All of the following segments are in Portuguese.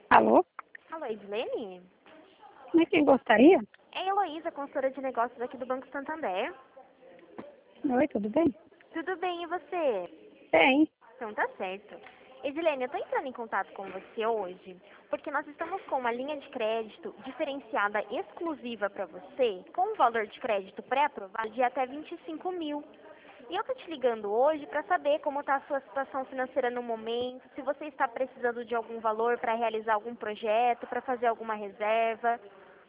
Alô? Alô, Edilene? Mas quem gostaria? É a Heloísa, consultora de negócios aqui do Banco Santander. Oi, tudo bem? Tudo bem, e você? Bem. Então tá certo. Edilene, eu estou entrando em contato com você hoje porque nós estamos com uma linha de crédito diferenciada exclusiva para você, com um valor de crédito pré-aprovado de até 25 mil. E eu tô te ligando hoje para saber como está a sua situação financeira no momento, se você está precisando de algum valor para realizar algum projeto, para fazer alguma reserva.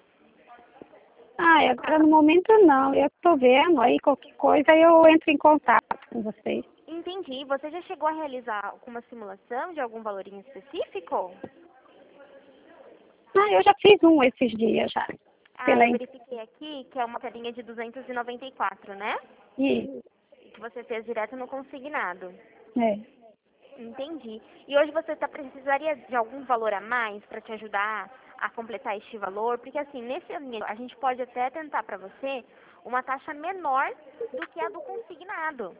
Ah, agora no momento não. Eu estou vendo, aí qualquer coisa eu entro em contato com vocês. Entendi. Você já chegou a realizar alguma simulação de algum valor em específico? Ah, eu já fiz um esses dias já. Ah, Pela eu verifiquei aqui que é uma telinha de 294, né? Isso, Que você fez direto no consignado. é. Entendi. E hoje você precisaria de algum valor a mais para te ajudar a completar este valor? Porque assim, nesse alinhamento, a gente pode até tentar para você uma taxa menor do que a do consignado.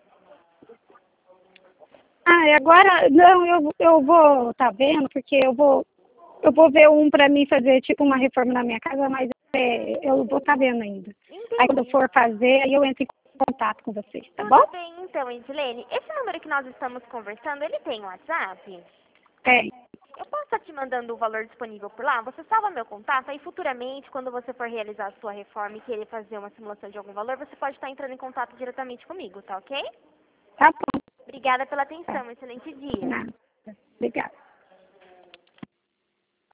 Ah, e agora, não, eu vou, tá vendo, porque eu vou ver um para mim fazer tipo uma reforma na minha casa, mas eu vou estar vendo ainda. Aí quando eu Entendi. for fazer, aí eu entro em contato com vocês, tá bom? Tudo bem então, Edilene. Esse número que nós estamos conversando, ele tem WhatsApp? É, Eu posso estar te mandando o valor disponível por lá? Você salva meu contato, aí futuramente, quando você for realizar a sua reforma e querer fazer uma simulação de algum valor, você pode estar entrando em contato diretamente comigo, tá ok? tá bom, Obrigada pela tá. atenção, excelente dia. Nada. Obrigada.